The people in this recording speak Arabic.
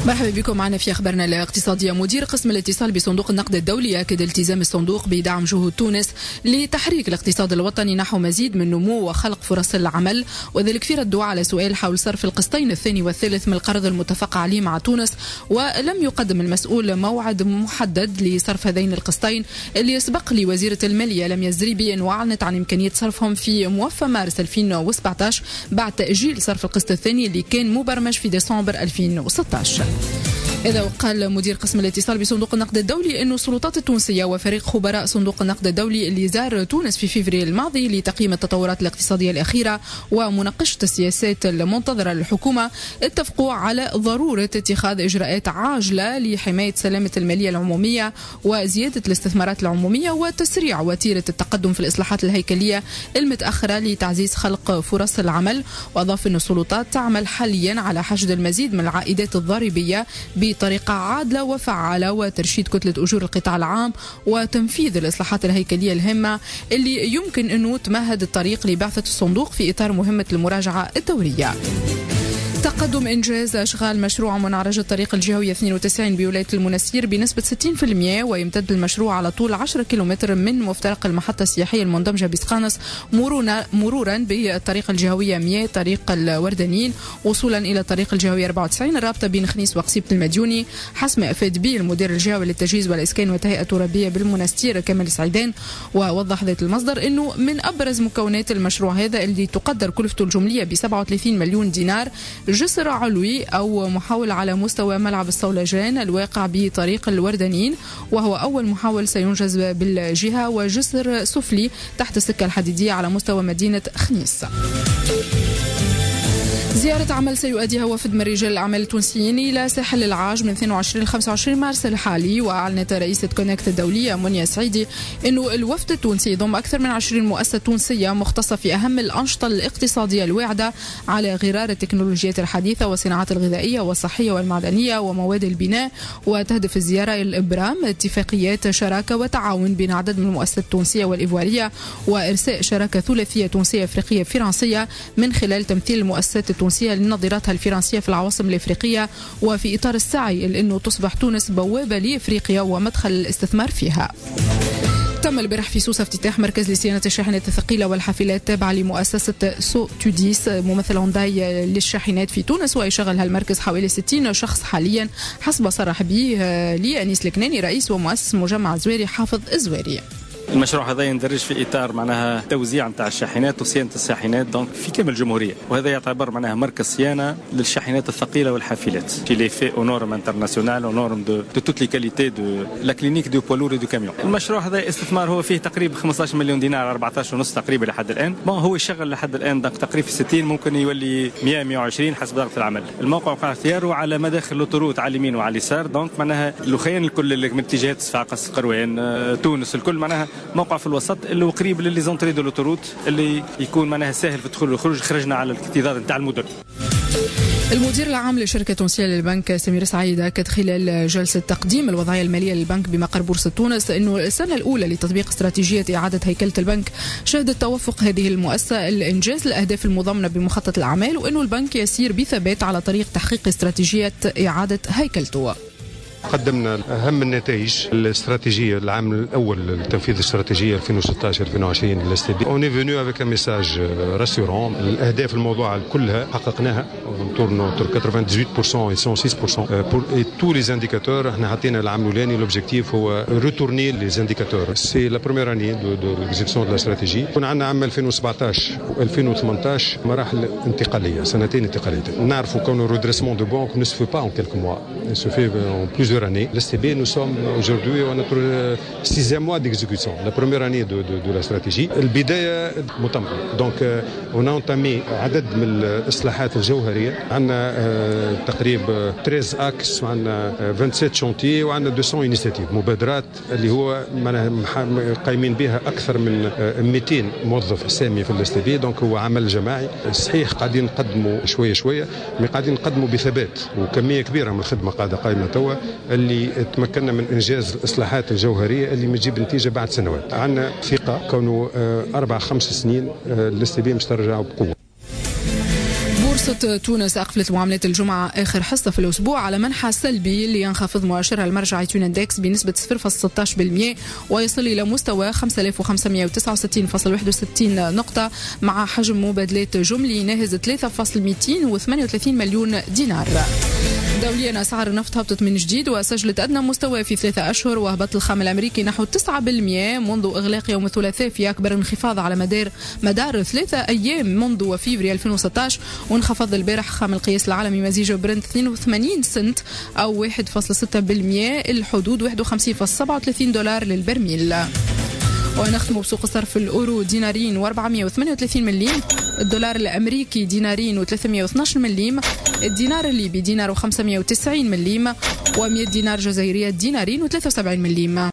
مرحبا بكم معنا في أخبارنا الاقتصادية. مدير قسم الاتصال بصندوق النقد الدولي أكد التزام الصندوق بدعم جهود تونس لتحريك الاقتصاد الوطني نحو مزيد من نمو وخلق فرص العمل، وذلك في رد على سؤال حول صرف القسطين الثاني والثالث من القرض المتفق عليه مع تونس. ولم يقدم المسؤول موعد محدد لصرف هذين القسطين اللي يسبق لوزيرة المالية لميا الزريبي وأعلنت عن إمكانية صرفهم في موفى مارس 2017 بعد تأجيل صرف القسط الثاني اللي كان مبرمج في ديسمبر 2016. إذا وقال مدير قسم الاتصال بصندوق النقد الدولي أن السلطات التونسية وفريق خبراء صندوق النقد الدولي اللي زار تونس في فبراير الماضي لتقييم التطورات الاقتصادية الأخيرة ومناقشة السياسات المنتظرة للحكومة اتفقوا على ضرورة اتخاذ إجراءات عاجلة لحماية سلامة المالية العمومية وزيادة الاستثمارات العمومية وتسريع وتيرة التقدم في الإصلاحات الهيكلية المتأخرة لتعزيز خلق فرص العمل. وأضاف أن السلطات تعمل حاليا على حشد المزيد من العائدات الضريبية بطريقة عادلة وفعالة وترشيد كتلة أجور القطاع العام وتنفيذ الإصلاحات الهيكلية الهامة اللي يمكن أنه تمهد الطريق لبعثة الصندوق في إطار مهمة المراجعة الدورية. تقدم إنجاز أشغال مشروع منعرج الطريق الجهوي 92 بولاية المنستير بنسبة 60%، ويمتد المشروع على طول 10 كيلومتر من مفترق المحطة السياحية المندمجة بسقانس مرورا بالطريق الجهوية 100 طريق الوردانيين وصولا إلى الطريق الجهوية 94 الرابطة بين خنيس وقصيبة المديوني، حسب ما أفاد به المدير الجهوي للتجهيز والإسكان والتهيئة الترابية بالمنستير كمال السعيدان. ووضح ذات المصدر أنه من أبرز مكونات المشروع هذا اللي تقدر كلفته الجملية ب 37 مليون دينار جسر علوي أو محاول على مستوى ملعب الصولجان الواقع بطريق الوردانيين، وهو أول محاول سينجز بالجهة، وجسر سفلي تحت السكة الحديدية على مستوى مدينة خنيس. زيارة عمل سيؤديها وفد من رجال الأعمال التونسيين إلى ساحل العاج من 22 ل 25 مارس الحالي. وأعلنت رئيسة كونكت الدولية منيا سعيدي أنه الوفد التونسي يضم أكثر من 20 مؤسسة تونسية مختصة في أهم الأنشطة الاقتصادية الواعدة على غرار التكنولوجيات الحديثة والصناعات الغذائية والصحية والمعدنية ومواد البناء. وتهدف الزيارة إلى إبرام اتفاقيات شراكة وتعاون بين عدد من المؤسسات التونسية والإيفوارية وإرساء شراكة ثلاثية تونسية أفريقية فرنسية من خلال تمثيل المؤسسات التونسية لنظيرتها الفرنسية في العواصم الإفريقية، وفي إطار السعي لأنه تصبح تونس بوابة لإفريقيا ومدخل الاستثمار فيها. تم البارح في سوسة افتتاح مركز لصيانة الشاحنات الثقيلة والحافلات تابعة لمؤسسة سو توديس ممثل هونداي للشاحنات في تونس، ويشغل هالمركز حوالي 60 شخص حاليا حسب صرح به لأنيس الكناني رئيس ومؤسس مجمع زويري حافظ الزويري. المشروع هذا يندرج في اطار معناها توزيع نتاع الشاحنات وصيانه الشاحنات دونك في كامل الجمهوريه، وهذا يعتبر معناها مركز صيانه للشاحنات الثقيله والحافلات qui les fait aux normes internationales aux normes de toutes les qualités de la clinique du poids lourd et du camion. المشروع هذا استثمار هو فيه تقريبا 15 مليون دينار 14 ونص تقريبا لحد الان. هو يشغل لحد الان دونك تقريبا في 60 ممكن يولي 100 120 حسب ضغط العمل. الموقع وقع اختياره على مداخل الاوتوروت على اليمين وعلى اليسار، دونك معناها اللوخين الكل من اتجاهات صفاقس قروان تونس الكل معناها موقع في الوسط اللي هو قريب للي زونتري دو لوتوروت اللي يكون معناها سهل في الدخول والخروج. خرجنا على الامتداد نتاع المدن. المدير العام لشركة تونسية للبنك سمير سعيد أكد خلال جلسة تقديم الوضعية المالية للبنك بمقر بورصة تونس أنه السنة الأولى لتطبيق استراتيجية إعادة هيكلة البنك شهدت توافق هذه المؤسسة الإنجاز الأهداف المضمنة بمخطط الأعمال، وأنه البنك يسير بثبات على طريق تحقيق استراتيجية إعادة هيكلته. قدمنا أهم النتائج الاستراتيجية العام الأول لتنفيذ الاستراتيجية 2016-2020 للاس بي. On est venu avec un message rassurant. الأهداف الموضوعة كلها حققناها entre 98% et 106%. Et tous les indicateurs احنا حطينا العام الأولاني l'objectif هو retourner les indicateurs. C'est la première année de l'exécution de la stratégie. كنا عندنا عام 2017 و2018 مراحل انتقالية، سنتين انتقالية. نعرفوا كون redressement de banque ne se fait pas en quelques mois. Il se fait en plusieurs années. L'STB, nous sommes aujourd'hui à notre 6e mois d'exécution, la première année de la stratégie. البداية متممة. Donc on a entamé عدد من الإصلاحات الجوهرية. عندنا تقريبا 13 أكس وعندنا 27 شانتيي وعندنا 200 initiatives مبادرات اللي هو قايمين بها أكثر من 200 موظف سامي في الاس بي. دونك هو عمل جماعي صحيح، قاعدين نقدموا شوية قاعدين نقدموا بثبات وكمية كبيرة من الخدمة قاعدة قائمة توا اللي تمكننا من إنجاز الإصلاحات الجوهرية اللي بتجيب نتيجة بعد سنوات. عندنا ثقة كونه 4-5 سنين الاس بي مش ترجع بقوة. بورصة تونس أقفلت معاملات الجمعة آخر حصة في الأسبوع على منحى سلبي لينخفض مؤشرها المرجعي تون اندكس بنسبة 0.16% ويصل إلى مستوى 5569.61 نقطة مع حجم مبادلات جملي ناهز 3.238 مليون دينار. دوليا أسعار النفط هبطت من جديد وسجلت أدنى مستوى في 3 أشهر، وهبط الخام الأمريكي نحو 9% منذ إغلاق يوم الثلاثاء في أكبر انخفاض على مدار 3 أيام منذ فيفري 2016. وانخفض البارح خام القياس العالمي مزيج برنت 82 سنت أو 1.6%، الحدود 51.37 دولار للبرميل. ونختم بسوق الصرف الأورو دينارين و438 مليم، الدولار الأمريكي دينارين و312 مليم، الدينار الليبي دينار و590 مليم، و100 دينار جزائرية دينارين و73 مليم.